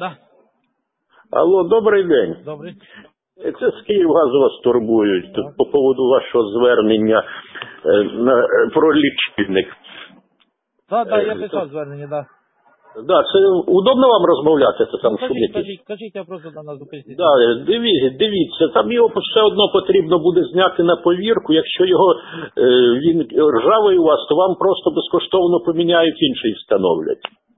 Да. Алло, добрий день. Добрий. Це з Київгазу вас турбують тут по поводу вашого звернення про лічильник. Так, я писав звернення, так. Да, це удобно вам розмовляти? Це там Кажіть, я просто на нас зупинюся. Да, дивіться, там його все одно потрібно буде зняти на повірку. Якщо він ржавий у вас, то вам просто безкоштовно поміняють, інший встановлять.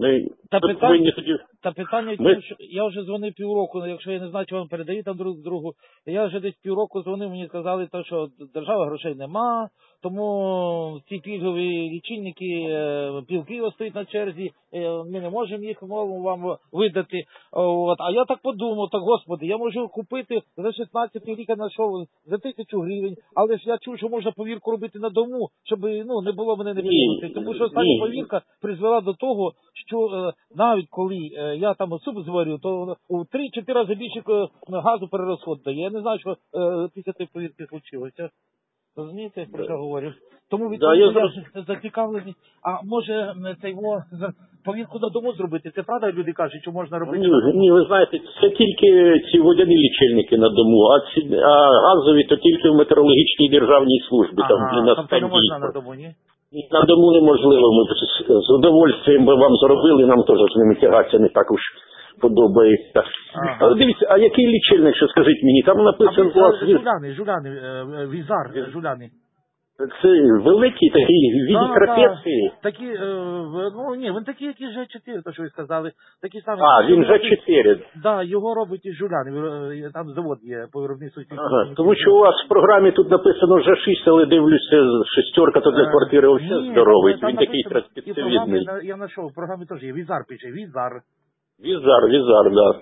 Та питання в тому, що я вже дзвонив півроку, якщо я не знаю, чи вам передають там друг другу, я вже десь півроку дзвонив, мені сказали, що держава грошей нема, тому ці пільгові лічильники, пілки стоять на черзі, ми не можемо їх вам видати. А я так подумав, господи, я можу купити за 16 рік, я знайшов за 1000 гривень, але ж я чув, що можна повірку робити на дому, щоб не було мене неприємностей. Тому що остання повірка призвела до того, що навіть коли я там суп зварю, то у 3-4 рази більше газу перерозход дає. Я не знаю, що після цієї повірки случилося. Розумієте, про що говорю? Тому відповідно я зацікавлений. А може повірку на дому зробити? Це правда, люди кажуть, що можна робити? Ні, ви знаєте, це тільки ці водяні лічильники на дому, а газові то тільки в метеорологічній державній службі. Тобто не можна на дому, ні? На дому неможливо, ми з удовольствием би вам зробили, нам теж з ними тягатися не так уж подобається. Але дивіться, а який лічильник, що скажіть мені, там написано у вас... Візар, жуляни. Це великий такий, від трапеції? Такі, ні, він такий, як і Ж4, то що ви сказали. Такі самі. Він Ж4. Так, його робить і жуляни, там завод є по виробництву. Тому що у вас в програмі тут написано Ж6, але дивлюся, шестерка, то для квартири взагалі здоровий, він такий трапецевідний. Я знайшов, в програмі теж є, Візар пише, Візар. Візар, да.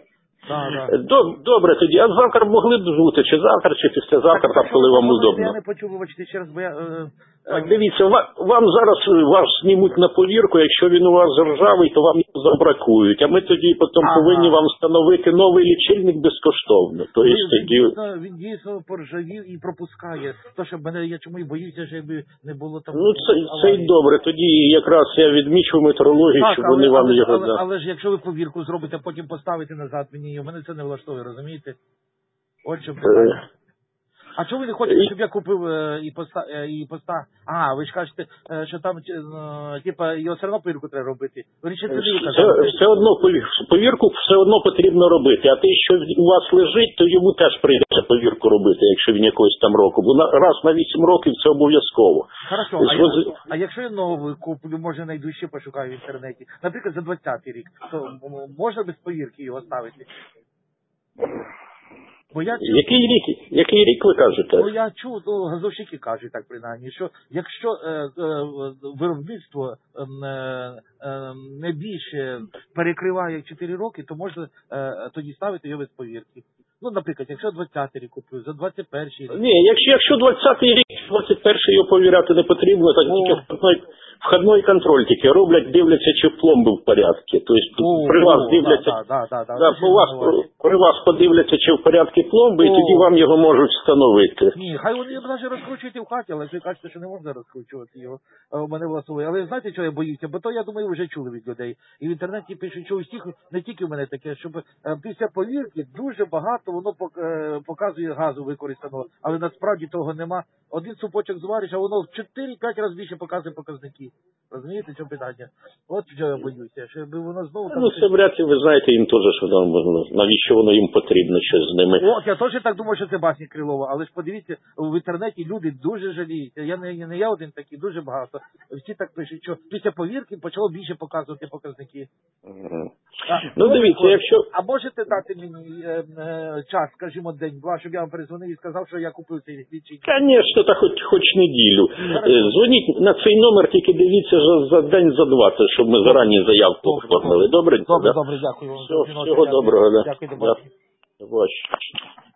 Добре тоді, а завтра могли б бути, чи завтра, чи післязавтра, там, коли вам удобно. Я не почув, вибачте, ще раз, бо я... Так, дивіться, вам зараз вас знімуть на повірку, якщо він у вас ржавий, то вам його забракують, а ми тоді потім повинні вам встановити новий лічильник безкоштовно. Він дійсно поржавів і пропускає. То, що я чому і боюся, що якби не було там... Це й добре, тоді якраз я відмічу метрологію, щоб вони вам його... Але ж якщо ви повірку зробите, потім поставите назад мені, у мене це не влаштовує, розумієте? От що... А чого ви не хочете, щоб я купив і поставив? Ви ж кажете, що там, його все одно повірку треба робити. Все одно повірку все одно потрібно робити, а те, що у вас лежить, то йому теж прийдеться повірку робити, якщо він якогось там року. Бо раз на 8 років це обов'язково. Хорошо, а якщо я новий куплю, може найду ще пошукаю в інтернеті, наприклад, за 20-й рік, то можна без повірки його ставити? Який рік ви кажете? Я чув, газовщики кажуть так принаймні, що якщо виробництво не більше перекриває 4 роки, то можна тоді ставити його без повірки. Наприклад, якщо 20-й рік куплю, за 21-й рік. Ні, якщо 20-й рік, 21-й його повіряти не потрібно, так тільки входной контроль тільки роблять, дивляться, чи пломби в порядку. Тобто при вас дивляться, при вас подивляться, чи в порядку пломби, і тоді вам його можуть встановити. Ні, хай вони навіть розкручують і в хаті, але ви кажете, що не можна розкручувати його. У мене власовий. Але знаєте, чого я боюся? Бо то, я думаю, ви вже чули від людей. І в інтернеті пишуть, що усіх, не тільки в мене таке, щоб після повірки дуже багато воно показує газу використаного, але насправді того нема. Один супочок звариш, а воно в 4-5 разів більше показує показники. Розумієте, що питання? От що я боюся, щоб воно знову... Це вряд ли, ви знаєте, їм теж, що навіщо воно їм потрібно, що з ними. Я теж так думаю, що це басні Крилова, але ж подивіться, в інтернеті люди дуже жаліються. Не я один такий, дуже багато. Всі так пишуть, що після повірки почало більше показувати показники. Дивіться, якщо... А можете дати мені час, скажімо, день-два, щоб я вам перезвонив і сказав, що я купив цей лічильник? Звісно, та хоч неділю. Дзвоніть на цей номер, тільки дивіться за день, за два, щоб ми зарані заявку оформили. Добре, дякую вам. Всього доброго. Дякую, до побачення.